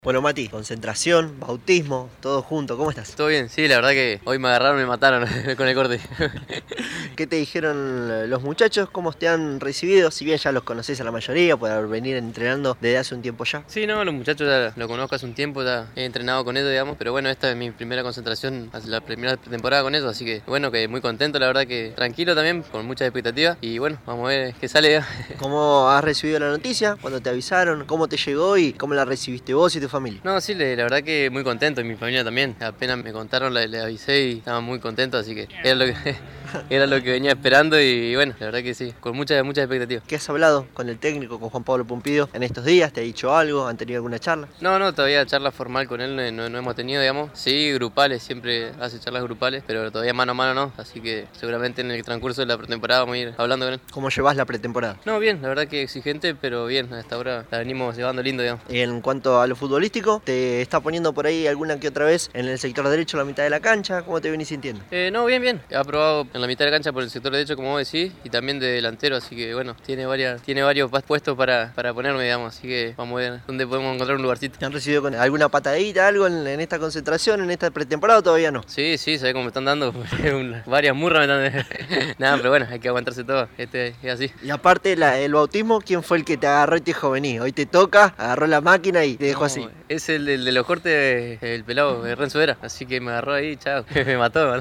Bueno, Mati, concentración, bautismo, todo junto, ¿cómo estás? Todo bien, sí, la verdad que hoy me agarraron y me mataron con el corte. ¿Qué te dijeron los muchachos? ¿Cómo te han recibido? Si bien ya los conocés a la mayoría, por venir entrenando desde hace un tiempo ya. Sí, no, los muchachos ya lo conozco hace un tiempo, ya he entrenado con ellos, digamos, pero bueno, esta es mi primera concentración, la primera temporada con ellos, así que bueno, que muy contento, la verdad que tranquilo también, con muchas expectativas y bueno, vamos a ver qué sale ya. ¿Cómo has recibido la noticia? ¿Cuándo te avisaron? ¿Cómo te llegó y cómo la recibiste vos y tu familia? No, sí, la verdad que muy contento, y mi familia también, apenas me contaron, le avisé y estaban muy contentos, así que era lo que, era lo que venía esperando y bueno, la verdad que sí, con muchas expectativas. ¿Qué has hablado con el técnico, con Juan Pablo Pumpido en estos días? ¿Te ha dicho algo? ¿Han tenido alguna charla? No, todavía charla formal con él no hemos tenido, digamos. Sí, grupales, siempre hace charlas grupales, pero todavía mano a mano no. Así que seguramente en el transcurso de la pretemporada vamos a ir hablando con él. ¿Cómo llevas la pretemporada? No, bien, la verdad que exigente, pero bien, hasta ahora la venimos llevando lindo, digamos. En cuanto a lo futbolístico, ¿te está poniendo por ahí alguna que otra vez en el sector derecho, la mitad de la cancha? ¿Cómo te venís sintiendo? No, bien. He aprobado en la mitad de la cancha por el sector derecho, como vos decís, y también de delantero, así que bueno, tiene varios puestos para ponerme, digamos. Así que vamos a ver dónde podemos encontrar un lugarcito. ¿Te han recibido con alguna patadita, algo en esta concentración, en esta pretemporada o todavía no? Sí, sabés cómo me están dando, varias murras me están dando. Nada, pero bueno, hay que aguantarse todo, es así. Y aparte, el bautismo, ¿quién fue el que te agarró y te dijo, vení, hoy te toca, agarró la máquina y te dejó así? Es el de los cortes, el pelado de Renzo Vera, así que me agarró ahí, chao, me mató.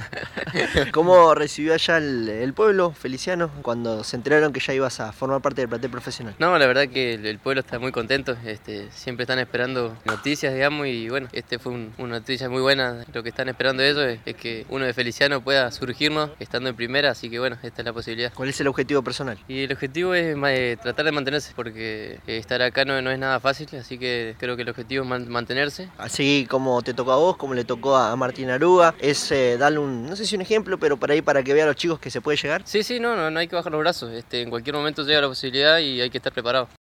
¿Cómo recibió allá el pueblo feliciano cuando se enteraron que ya ibas a formar parte del plantel profesional? No, la verdad que el pueblo está muy contento, siempre están esperando noticias, digamos, y bueno, fue una noticia muy buena. Lo que están esperando ellos es que uno de Feliciano pueda surgirnos estando en primera, así que bueno, esta es la posibilidad. ¿Cuál es el objetivo personal? Y el objetivo es tratar de mantenerse, porque estar acá no es nada fácil, así que creo que el objetivo es mantenerse. Así como te tocó a vos, como le tocó a Martín Aruga, es darle no sé si un ejemplo, pero por ahí para que vean los chicos que se puede llegar. Sí, no hay que bajar los brazos, en cualquier momento llega la posibilidad y hay que estar preparado.